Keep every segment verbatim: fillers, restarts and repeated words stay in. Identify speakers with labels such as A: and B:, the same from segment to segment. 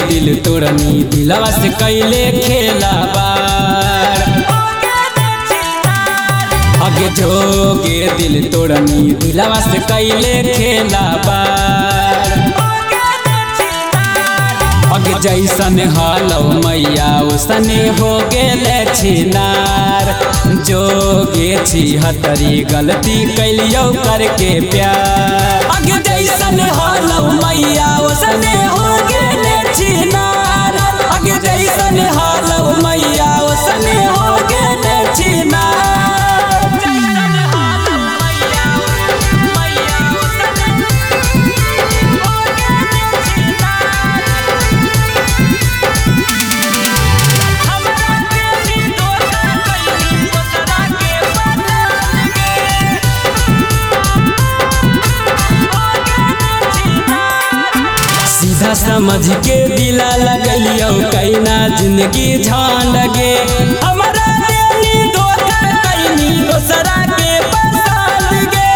A: दिल तोड़नी दिलवा से कैले खेला बार आगे जोगे दिल तोड़नी दिलवा से कैले खेला बार आगे जैसन हालौ मैया उसने हो गेले छिनार जोगे छी हतरी गलती कैलियो करके प्यार आगे जैसन हालौ मैया उसने हो गेले छिनार आगे जैसन हालौ मैया उसने हो गेले छिनार सीधा समझ के दिला लगलियो कैना जिंदगी झान लगे हमारा देनी धोखा कैनी दोसरा के पसंद गे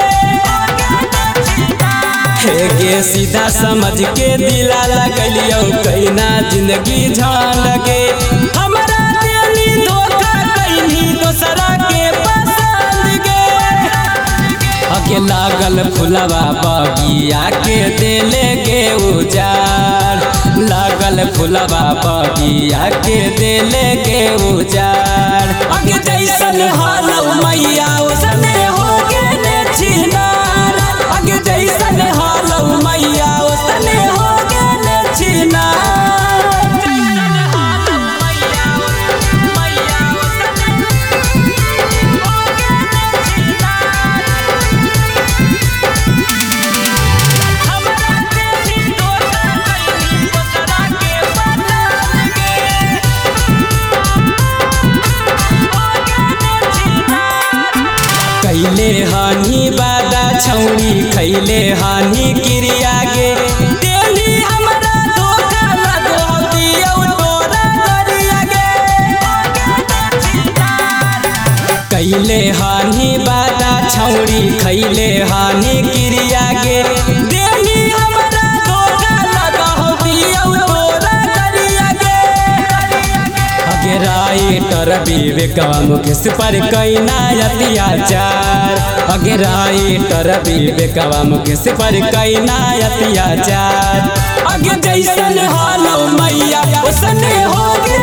A: हे गे सीधा समझ के दिला लगलियो कैना जिंदगी झान लगे हमारा देनी धोखा कैनी दोसरा के पसंद गे आगे लागल फुलवा बगिया के देले गे उजाड़ लागल फुलवा बगिया के देले गे उजाड़ आगे जैसन हालौ मैया उसने हो गेले छिनार आगे जैसन हालौ मैया उसने हो गेले छिनार खैले हानि बादा छौरी खैले हानि क्रिया गे तेली हमरा धोखा लगो दियौ तोरा गरिया गे कैले हानि बादा छौरी खैले हानि क्रिया गे तेली हमरा धोखा लगो दियौ तोरा गरिया गे आगे राइटर विवेकवा मुकेश पर कैना अत्याचार आगे राइटर विवेकवा मुकेश पर कैना अत्याचार आगे जैसन हालौ मैया उसने हो